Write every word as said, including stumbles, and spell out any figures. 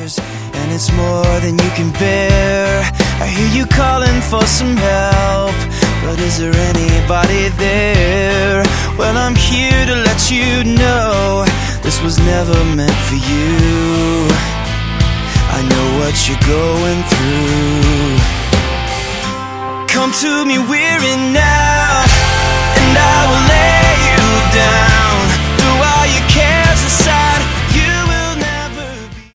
tears, and it's more than you can bear. I hear you calling for some help, but is there anybody there? Well, I'm here to let you know this was never meant for you. I know what you're going through. Come to me, we're in now.